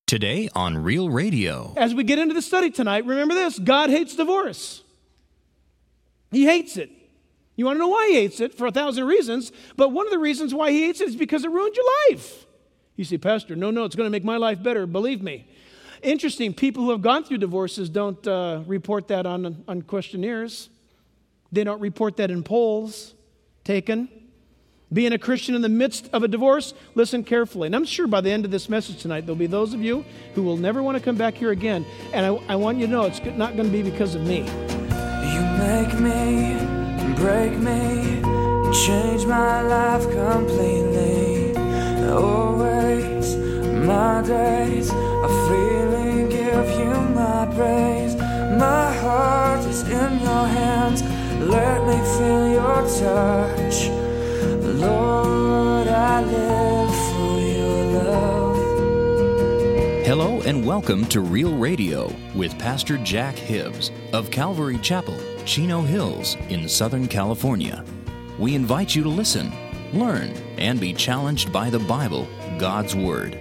Today on Real Radio. As we get into the study tonight, remember this: God hates divorce. He hates it. You want to know why he hates it? For 1,000 reasons, but one of the reasons why he hates it is because it ruined your life. You say, Pastor, no, it's going to make my life better, believe me. Interesting, people who have gone through divorces don't report that on questionnaires. They don't report that in polls taken. Being a Christian in the midst of a divorce, listen carefully. And I'm sure by the end of this message tonight, there'll be those of you who will never want to come back here again. And I want you to know it's not going to be because of me. You make me, break me, change my life completely. Always, my days are freely give you my praise. My heart is in your hands. Let me feel your touch. Lord, I live for your love. Hello and welcome to Real Radio with Pastor Jack Hibbs of Calvary Chapel, Chino Hills in Southern California. We invite you to listen, learn, and be challenged by the Bible, God's Word.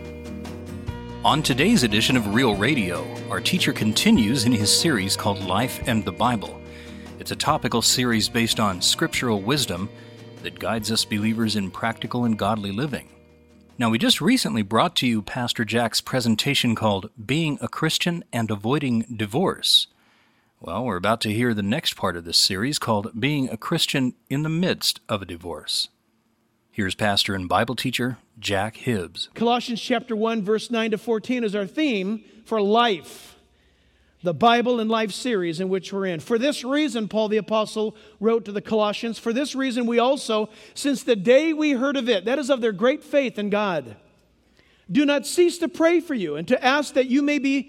On today's edition of Real Radio, our teacher continues in his series called Life and the Bible. It's a topical series based on scriptural wisdom that guides us believers in practical and godly living. Now, we just recently brought to you Pastor Jack's presentation called Being a Christian and Avoiding Divorce. Well, we're about to hear the next part of this series called Being a Christian in the Midst of a Divorce. Here's pastor and Bible teacher Jack Hibbs. Colossians chapter 1, verse 9 to 14 is our theme for life. The Bible and Life series in which we're in. For this reason, Paul the Apostle wrote to the Colossians, for this reason we also, since the day we heard of it, that is of their great faith in God, do not cease to pray for you and to ask that you may be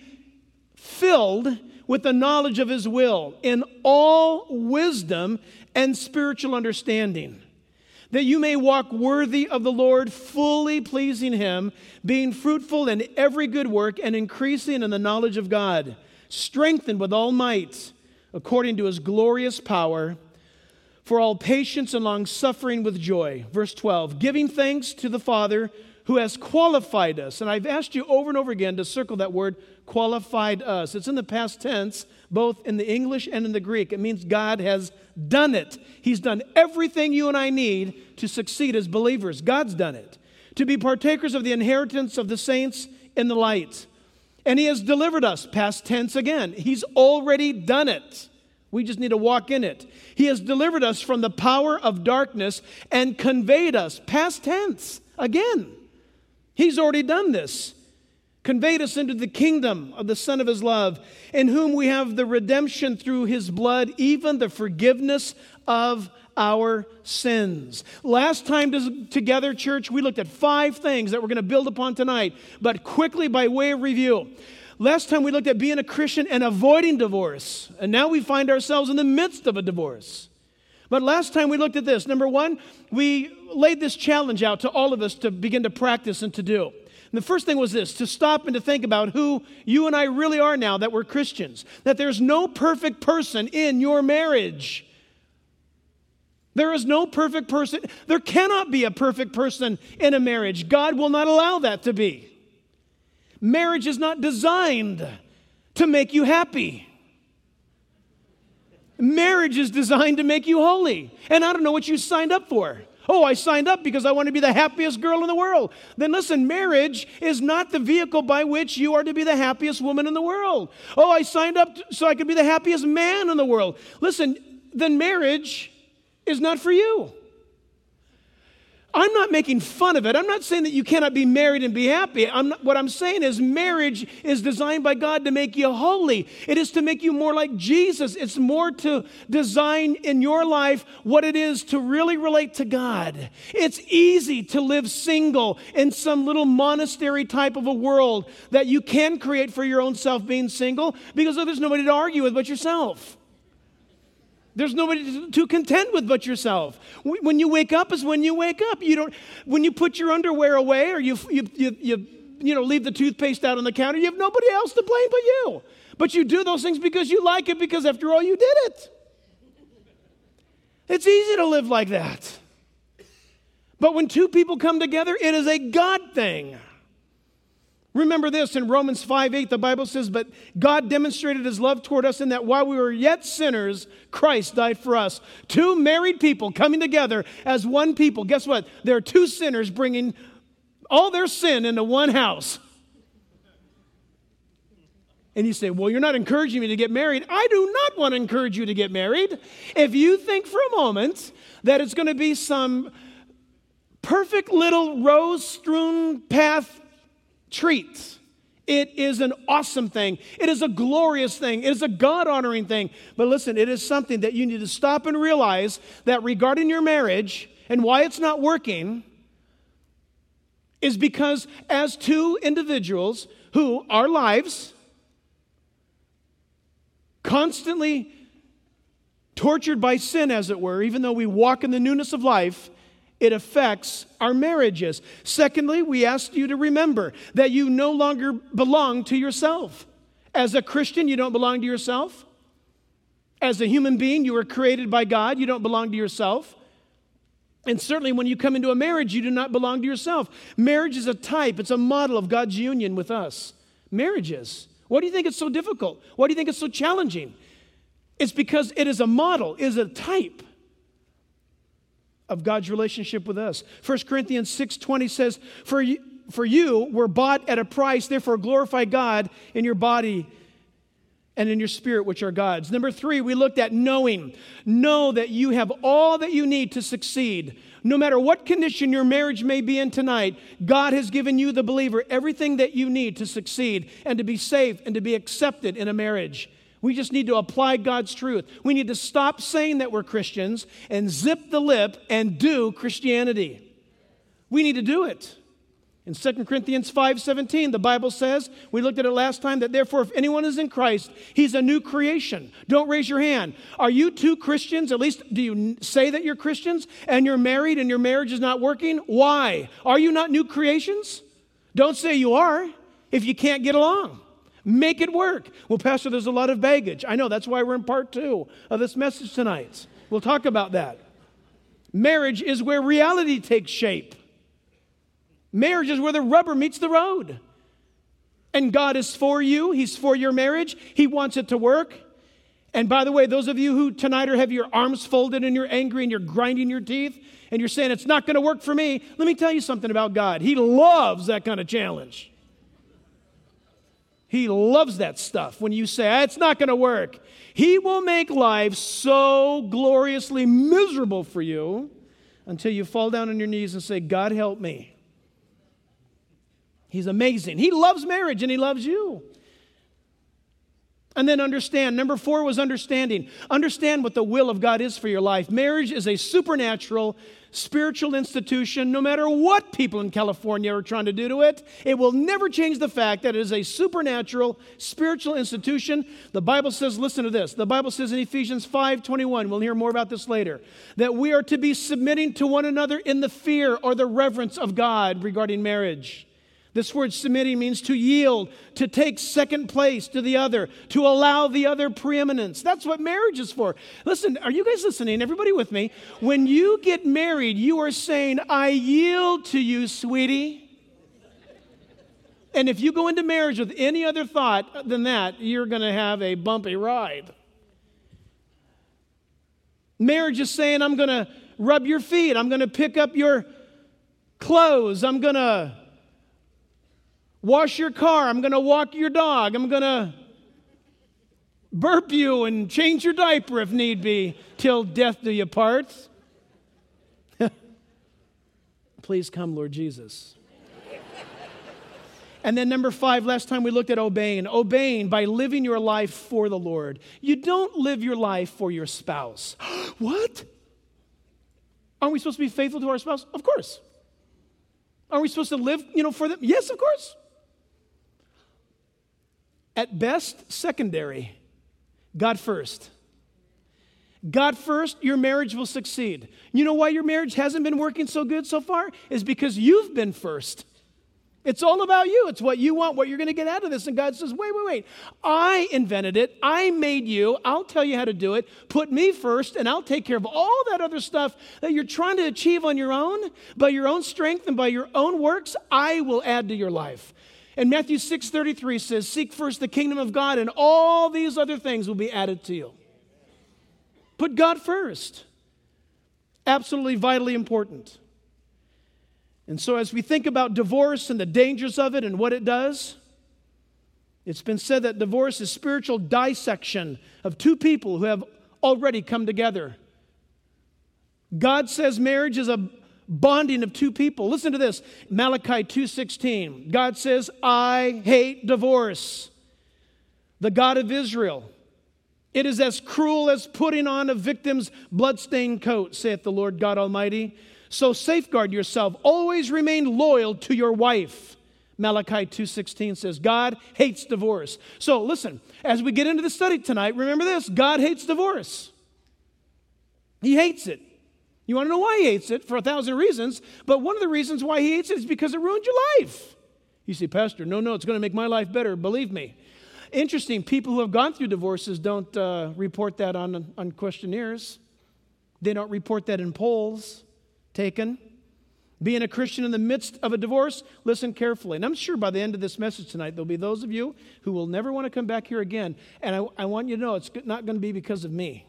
filled with the knowledge of His will in all wisdom and spiritual understanding, that you may walk worthy of the Lord, fully pleasing Him, being fruitful in every good work and increasing in the knowledge of God, strengthened with all might, according to His glorious power, for all patience and long-suffering with joy. Verse 12, giving thanks to the Father who has qualified us. And I've asked you over and over again to circle that word, qualified us. It's in the past tense, both in the English and in the Greek. It means God has done it. He's done everything you and I need to succeed as believers. God's done it. To be partakers of the inheritance of the saints in the light. And He has delivered us, past tense again. He's already done it. We just need to walk in it. He has delivered us from the power of darkness and conveyed us, past tense, again. He's already done this. Conveyed us into the kingdom of the Son of His love, in whom we have the redemption through His blood, even the forgiveness of our sins. Last time together, church, we looked at 5 things that we're going to build upon tonight, but quickly by way of review. Last time we looked at being a Christian and avoiding divorce, and now we find ourselves in the midst of a divorce. But last time we looked at this. Number 1, we laid this challenge out to all of us to begin to practice and to do. And the first thing was this, to stop and to think about who you and I really are now that we're Christians, that there's no perfect person in your marriage. There is no perfect person. There cannot be a perfect person in a marriage. God will not allow that to be. Marriage is not designed to make you happy. Marriage is designed to make you holy. And I don't know what you signed up for. Oh, I signed up because I want to be the happiest girl in the world. Then listen, marriage is not the vehicle by which you are to be the happiest woman in the world. Oh, I signed up so I could be the happiest man in the world. Listen, then marriage is not for you. I'm not making fun of it. I'm not saying that you cannot be married and be happy. What I'm saying is marriage is designed by God to make you holy. It is to make you more like Jesus. It's more to design in your life what it is to really relate to God. It's easy to live single in some little monastery type of a world that you can create for your own self being single because there's nobody to argue with but yourself. There's nobody to contend with but yourself. When you wake up is when you wake up. When you put your underwear away or you leave the toothpaste out on the counter, you have nobody else to blame but you. But you do those things because you like it, because after all, you did it. It's easy to live like that. But when two people come together, it is a God thing. Remember this, in Romans 5:8, the Bible says, but God demonstrated his love toward us in that while we were yet sinners, Christ died for us. Two married people coming together as one people. Guess what? There are two sinners bringing all their sin into one house. And you say, well, you're not encouraging me to get married. I do not want to encourage you to get married. If you think for a moment that it's going to be some perfect little rose-strewn path treat, it is an awesome thing. It is a glorious thing. It is a God-honoring thing. But listen, it is something that you need to stop and realize that regarding your marriage and why it's not working is because as two individuals who, our lives, constantly tortured by sin, as it were, even though we walk in the newness of life, it affects our marriages. Secondly, we ask you to remember that you no longer belong to yourself. As a Christian, you don't belong to yourself. As a human being, you were created by God. You don't belong to yourself. And certainly when you come into a marriage, you do not belong to yourself. Marriage is a type, it's a model of God's union with us. Marriages. Why do you think it's so difficult? Why do you think it's so challenging? It's because it is a model, is a type of God's relationship with us. 1 Corinthians 6:20 says, for you were bought at a price, therefore glorify God in your body and in your spirit, which are God's. Number 3, we looked at knowing. Know that you have all that you need to succeed. No matter what condition your marriage may be in tonight, God has given you, the believer, everything that you need to succeed and to be safe and to be accepted in a marriage. We just need to apply God's truth. We need to stop saying that we're Christians and zip the lip and do Christianity. We need to do it. In 2 Corinthians 5:17, the Bible says, we looked at it last time, that therefore if anyone is in Christ, he's a new creation. Don't raise your hand. Are you two Christians? At least do you say that you're Christians and you're married and your marriage is not working? Why? Are you not new creations? Don't say you are if you can't get along. Make it work. Well, Pastor, there's a lot of baggage. I know, that's why we're in part 2 of this message tonight. We'll talk about that. Marriage is where reality takes shape. Marriage is where the rubber meets the road. And God is for you. He's for your marriage. He wants it to work. And by the way, those of you who tonight have your arms folded and you're angry and you're grinding your teeth and you're saying, it's not going to work for me, let me tell you something about God. He loves that kind of challenge. He loves that stuff. When you say, it's not going to work, He will make life so gloriously miserable for you until you fall down on your knees and say, God, help me. He's amazing. He loves marriage and He loves you. And then understand. Number 4 was understanding. Understand what the will of God is for your life. Marriage is a supernatural, spiritual institution. No matter what people in California are trying to do to it, it will never change the fact that it is a supernatural, spiritual institution. The Bible says, listen to this. The Bible says in Ephesians 5:21, we'll hear more about this later, that we are to be submitting to one another in the fear or the reverence of God regarding marriage. This word submitting means to yield, to take second place to the other, to allow the other preeminence. That's what marriage is for. Listen, are you guys listening? Everybody with me? When you get married, you are saying, I yield to you, sweetie. And if you go into marriage with any other thought than that, you're going to have a bumpy ride. Marriage is saying, I'm going to rub your feet. I'm going to pick up your clothes. I'm going to wash your car. I'm going to walk your dog. I'm going to burp you and change your diaper if need be, till death do you part. Please come, Lord Jesus. And then number 5, last time we looked at obeying. Obeying by living your life for the Lord. You don't live your life for your spouse. What? Aren't we supposed to be faithful to our spouse? Of course. Are we supposed to live, for them? Yes, of course. At best, secondary. God first. God first, your marriage will succeed. You know why your marriage hasn't been working so good so far? Is because you've been first. It's all about you. It's what you want, what you're going to get out of this. And God says, wait. I invented it. I made you. I'll tell you how to do it. Put me first, and I'll take care of all that other stuff that you're trying to achieve on your own, by your own strength and by your own works. I will add to your life. And Matthew 6:33 says, seek first the kingdom of God, and all these other things will be added to you. Put God first. Absolutely, vitally important. And so as we think about divorce and the dangers of it and what it does, it's been said that divorce is spiritual dissection of two people who have already come together. God says marriage is a bonding of two people. Listen to this, Malachi 2:16. God says, I hate divorce. The God of Israel. It is as cruel as putting on a victim's bloodstained coat, saith the Lord God Almighty. So safeguard yourself. Always remain loyal to your wife. Malachi 2:16 says, God hates divorce. So listen, as we get into the study tonight, remember this, God hates divorce. He hates it. You want to know why he hates it? For 1,000 reasons. But one of the reasons why he hates it is because it ruined your life. You say, Pastor, no, it's going to make my life better. Believe me. Interesting, people who have gone through divorces don't report that on questionnaires. They don't report that in polls taken. Being a Christian in the midst of a divorce, listen carefully. And I'm sure by the end of this message tonight, there'll be those of you who will never want to come back here again. And I want you to know it's not going to be because of me.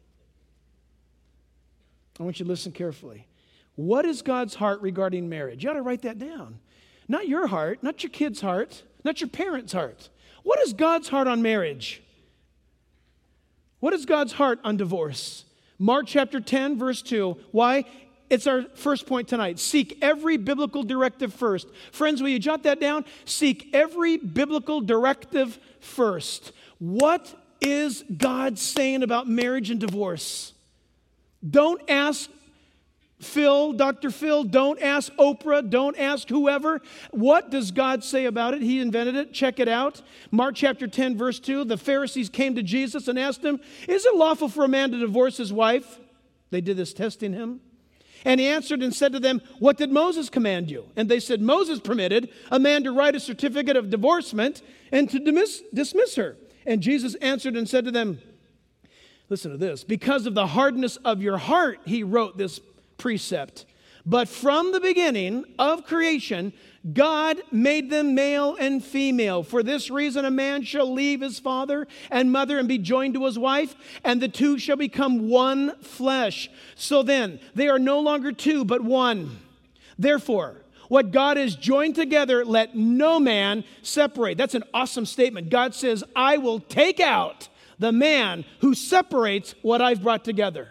I want you to listen carefully. What is God's heart regarding marriage? You ought to write that down. Not your heart, not your kid's heart, not your parents' heart. What is God's heart on marriage? What is God's heart on divorce? Mark chapter 10, verse 2. Why? It's our first point tonight. Seek every biblical directive first. Friends, will you jot that down? Seek every biblical directive first. What is God saying about marriage and divorce? Don't ask Phil, Dr. Phil. Don't ask Oprah. Don't ask whoever. What does God say about it? He invented it. Check it out. Mark chapter 10, verse 2. The Pharisees came to Jesus and asked him, is it lawful for a man to divorce his wife? They did this testing him. And he answered and said to them, what did Moses command you? And they said, Moses permitted a man to write a certificate of divorcement and to dismiss her. And Jesus answered and said to them, listen to this, because of the hardness of your heart, he wrote this precept. But from the beginning of creation, God made them male and female. For this reason, a man shall leave his father and mother and be joined to his wife, and the two shall become one flesh. So then, they are no longer two, but one. Therefore, what God has joined together, let no man separate. That's an awesome statement. God says, I will take out the man who separates what I've brought together.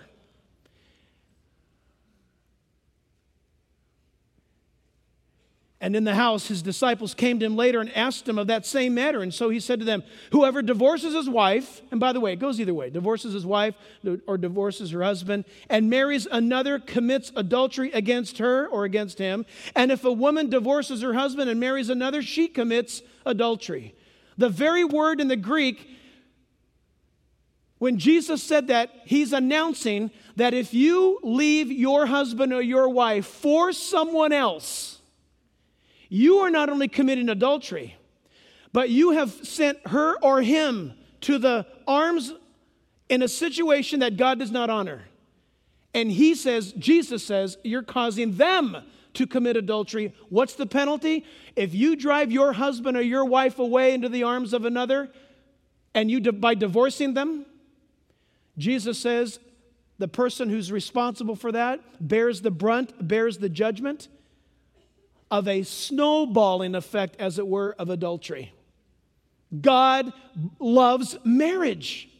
And in the house, his disciples came to him later and asked him of that same matter. And so he said to them, whoever divorces his wife, and by the way, it goes either way, divorces his wife or divorces her husband, and marries another commits adultery against her or against him. And if a woman divorces her husband and marries another, she commits adultery. The very word in the Greek, when Jesus said that, he's announcing that if you leave your husband or your wife for someone else, you are not only committing adultery, but you have sent her or him to the arms in a situation that God does not honor. And he says, Jesus says, you're causing them to commit adultery. What's the penalty? If you drive your husband or your wife away into the arms of another, and you by divorcing them, Jesus says the person who's responsible for that bears the brunt, bears the judgment of a snowballing effect, as it were, of adultery. God loves marriage.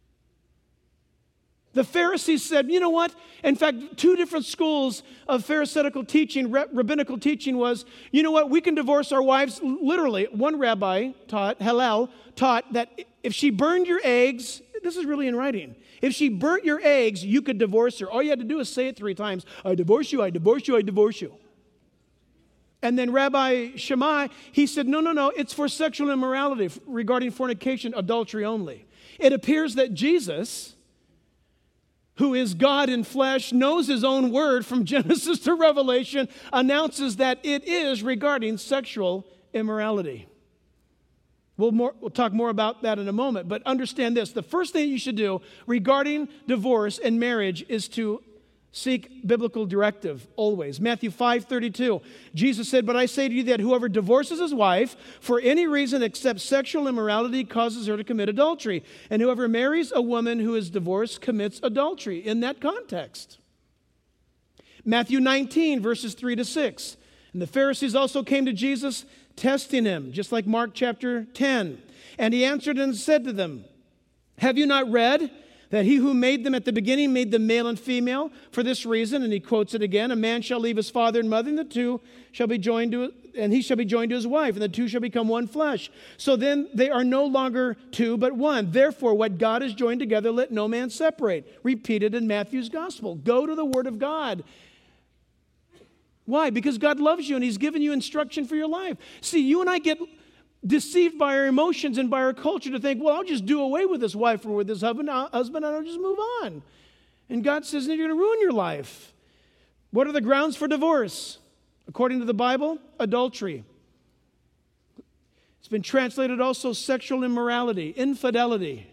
The Pharisees said, you know what? In fact, two different schools of Pharisaical teaching, rabbinical teaching was, you know what? We can divorce our wives. Literally, one rabbi taught, Hillel, taught that if she burned your eggs, this is really in writing. If she burnt your eggs, you could divorce her. All you had to do is say it 3 times. I divorce you, I divorce you, I divorce you. And then Rabbi Shammai, he said, no, it's for sexual immorality regarding fornication, adultery only. It appears that Jesus, who is God in flesh, knows his own word from Genesis to Revelation, announces that it is regarding sexual immorality. We'll talk more about that in a moment, but understand this. The first thing you should do regarding divorce and marriage is to Seek biblical directive always. Matthew 5:32, Jesus said, "But I say to you that whoever divorces his wife for any reason except sexual immorality causes her to commit adultery. And whoever marries a woman who is divorced commits adultery," in that context. Matthew 19, verses 3 to 6. "And the Pharisees also came to Jesus, testing him," just like Mark chapter 10. "And he answered and said to them, 'Have you not read that he who made them at the beginning made them male and female? For this reason,'" and he quotes it again, "'a man shall leave his father and mother, and the two shall be joined to, and he shall be joined to his wife, and the two shall become one flesh. So then they are no longer two, but one. Therefore, what God has joined together, let no man separate.'" Repeated in Matthew's gospel. Go to the Word of God. Why? Because God loves you and He's given you instruction for your life. See, you and I get deceived by our emotions and by our culture to think, well, I'll just do away with this wife or with this husband and I'll just move on. And God says, you're going to ruin your life. What are the grounds for divorce? According to the Bible, adultery. It's been translated also sexual immorality, infidelity.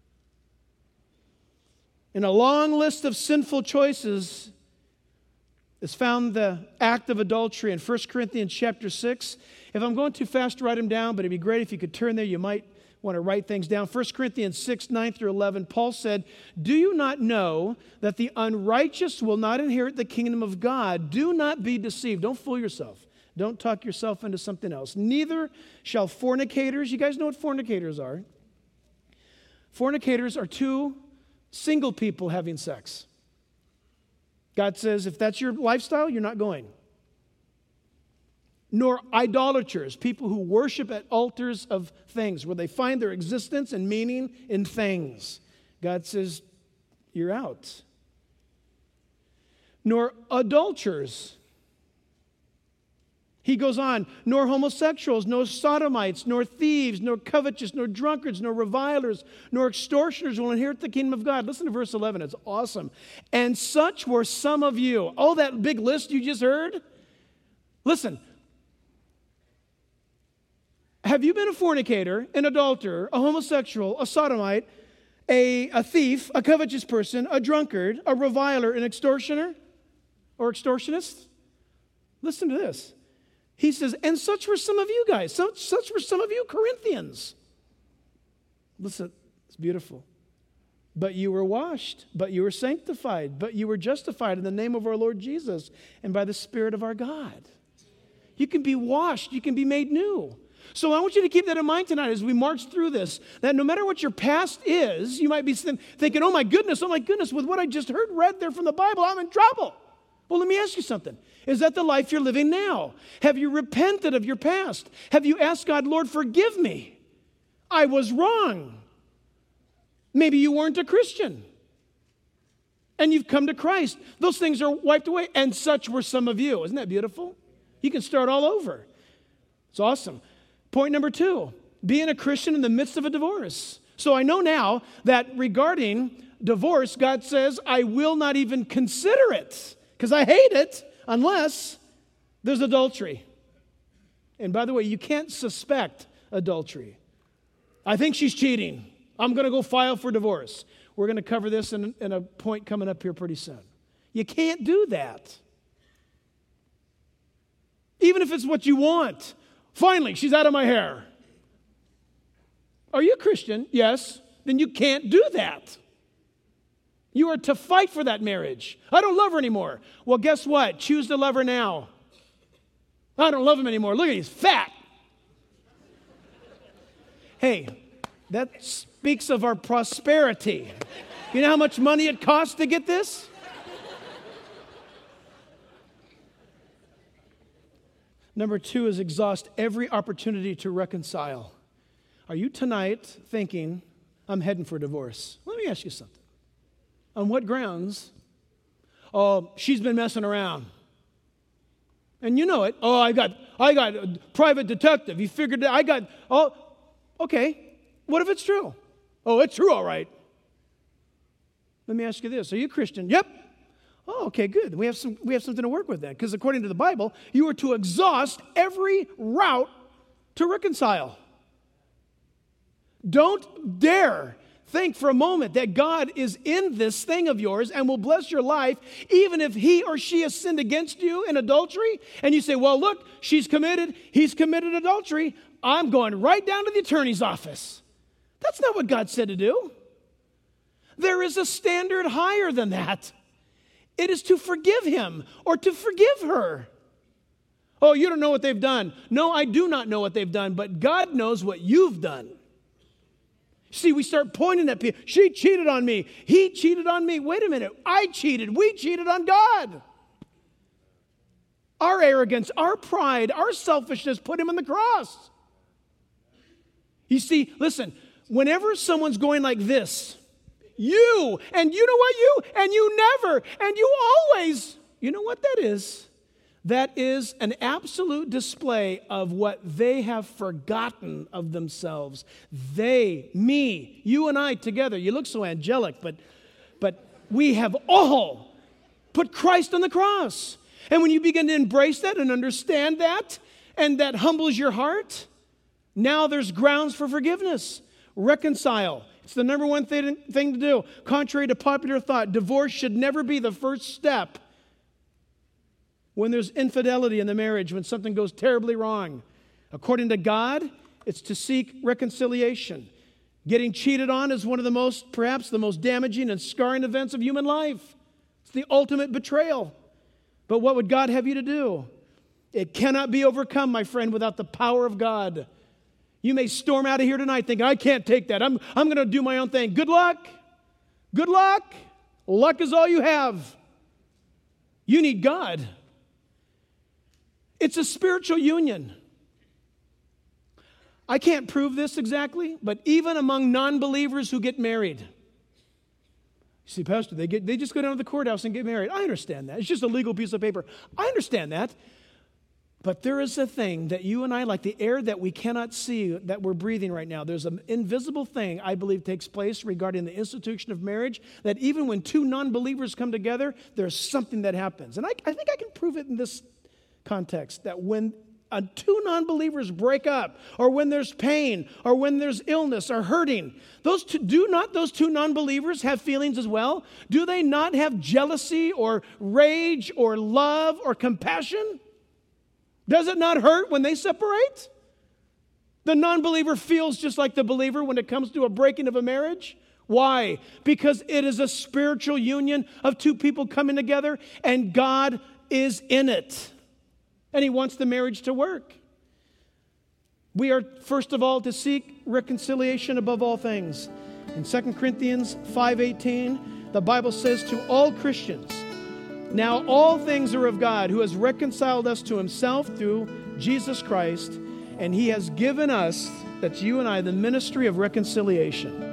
In a long list of sinful choices is found the act of adultery in 1 Corinthians chapter 6. If I'm going too fast to write them down, but it'd be great if you could turn there. You might want to write things down. 1 Corinthians 6, 9 through 11, Paul said, "Do you not know that the unrighteous will not inherit the kingdom of God? Do not be deceived." Don't fool yourself. Don't talk yourself into something else. "Neither shall fornicators," you guys know what fornicators are. Fornicators are two single people having sex. God says, if that's your lifestyle, you're not going. "Nor idolaters," people who worship at altars of things, where they find their existence and meaning in things. God says, you're out. "Nor adulterers." He goes on, "Nor homosexuals, nor sodomites, nor thieves, nor covetous, nor drunkards, nor revilers, nor extortioners will inherit the kingdom of God." Listen to verse 11. It's awesome. "And such were some of you." Oh, that big list you just heard? Listen. Have you been a fornicator, an adulterer, a homosexual, a sodomite, a thief, a covetous person, a drunkard, a reviler, an extortioner, or extortionist? Listen to this. He says, "And such were some of you guys. Such were some of you Corinthians." Listen, it's beautiful. "But you were washed, but you were sanctified, but you were justified in the name of our Lord Jesus and by the Spirit of our God." You can be washed. You can be made new. So I want you to keep that in mind tonight as we march through this, that no matter what your past is, you might be thinking, oh my goodness, with what I just read there from the Bible, I'm in trouble. Well, let me ask you something. Is that the life you're living now? Have you repented of your past? Have you asked God, "Lord, forgive me. I was wrong"? Maybe you weren't a Christian and you've come to Christ. Those things are wiped away, and such were some of you. Isn't that beautiful? You can start all over. It's awesome. Point number 2, being a Christian in the midst of a divorce. So I know now that regarding divorce, God says, I will not even consider it because I hate it unless there's adultery. And by the way, you can't suspect adultery. I think she's cheating. I'm going to go file for divorce. We're going to cover this in a point coming up here pretty soon. You can't do that. Even if it's what you want. Finally, she's out of my hair. Are you a Christian? Yes. Then you can't do that. You are to fight for that marriage. I don't love her anymore. Well, guess what? Choose to love her now. I don't love him anymore. Look at he's fat. Hey, that speaks of our prosperity. You know how much money it costs to get this? Number 2 is exhaust every opportunity to reconcile. Are you tonight thinking, I'm heading for divorce? Let me ask you something. On what grounds? Oh, she's been messing around. And you know it. Oh, I got a private detective. He figured it out. Okay. What if it's true? Oh, it's true, all right. Let me ask you this. Are you a Christian? Yep. Oh, okay, good. We have something to work with then. Because according to the Bible, you are to exhaust every route to reconcile. Don't dare think for a moment that God is in this thing of yours and will bless your life even if he or she has sinned against you in adultery, and you say, well, look, he's committed adultery, I'm going right down to the attorney's office. That's not what God said to do. There is a standard higher than that. It is to forgive him or to forgive her. Oh, you don't know what they've done. No, I do not know what they've done, but God knows what you've done. See, we start pointing at people. She cheated on me. He cheated on me. Wait a minute. I cheated. We cheated on God. Our arrogance, our pride, our selfishness put him on the cross. You see, listen, whenever someone's going like this, you, and you know what, you, and you never, and you always, you know what that is? That is an absolute display of what they have forgotten of themselves. They, me, you and I together. You look so angelic, but we have all put Christ on the cross. And when you begin to embrace that and understand that, and that humbles your heart, now there's grounds for forgiveness. Reconcile. It's the number one thing to do. Contrary to popular thought, divorce should never be the first step when there's infidelity in the marriage, when something goes terribly wrong. According to God, it's to seek reconciliation. Getting cheated on is one of the most, perhaps the most damaging and scarring events of human life. It's the ultimate betrayal. But what would God have you to do? It cannot be overcome, my friend, without the power of God. You may storm out of here tonight thinking, I can't take that. I'm going to do my own thing. Good luck. Good luck. Luck is all you have. You need God. It's a spiritual union. I can't prove this exactly, but even among non-believers who get married. You see, Pastor, they just go down to the courthouse and get married. I understand that. It's just a legal piece of paper. I understand that. But there is a thing that you and I, like the air that we cannot see that we're breathing right now, there's an invisible thing I believe takes place regarding the institution of marriage, that even when two non-believers come together, there's something that happens. And I think I can prove it in this context, that when two non-believers break up, or when there's pain, or when there's illness or hurting, those two non-believers have feelings as well? Do they not have jealousy or rage or love or compassion? Does it not hurt when they separate? The non-believer feels just like the believer when it comes to a breaking of a marriage. Why? Because it is a spiritual union of two people coming together, and God is in it. And he wants the marriage to work. We are, first of all, to seek reconciliation above all things. In 2 Corinthians 5:18, the Bible says to all Christians, now all things are of God, who has reconciled us to himself through Jesus Christ, and he has given us, that's you and I, the ministry of reconciliation.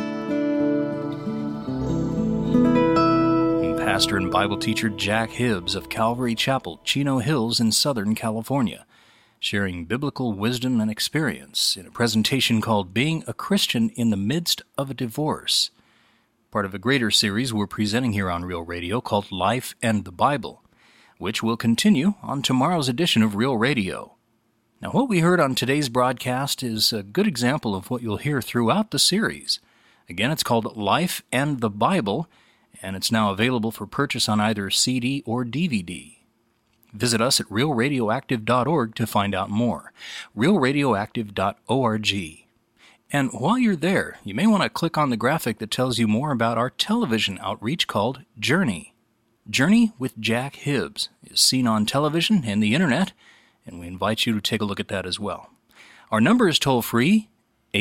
Pastor and Bible teacher Jack Hibbs of Calvary Chapel, Chino Hills in Southern California, sharing biblical wisdom and experience in a presentation called Being a Christian in the Midst of a Divorce, part of a greater series we're presenting here on Real Radio called Life and the Bible, which will continue on tomorrow's edition of Real Radio. Now, what we heard on today's broadcast is a good example of what you'll hear throughout the series. Again, it's called Life and the Bible, and it's now available for purchase on either CD or DVD. Visit us at realradioactive.org to find out more. realradioactive.org. And while you're there, you may want to click on the graphic that tells you more about our television outreach called Journey. Journey with Jack Hibbs is seen on television and the internet, and we invite you to take a look at that as well. Our number is toll-free,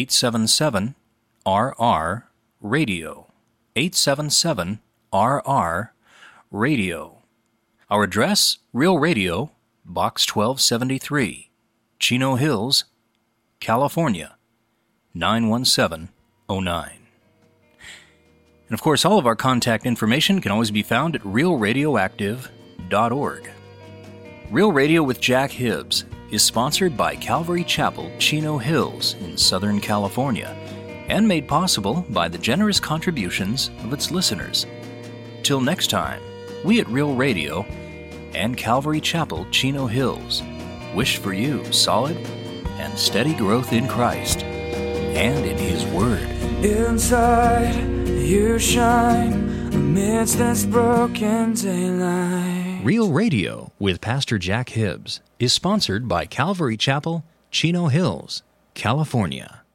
877-RR-RADIO. 877-RR-RADIO. Our address, Real Radio, Box 1273, Chino Hills, California, 91709. And of course, all of our contact information can always be found at realradioactive.org. Real Radio with Jack Hibbs is sponsored by Calvary Chapel, Chino Hills in Southern California, and made possible by the generous contributions of its listeners. Till next time, we at Real Radio and Calvary Chapel, Chino Hills wish for you solid and steady growth in Christ. and in His Word. Inside you shine amidst this broken daylight. Real Radio with Pastor Jack Hibbs is sponsored by Calvary Chapel, Chino Hills, California.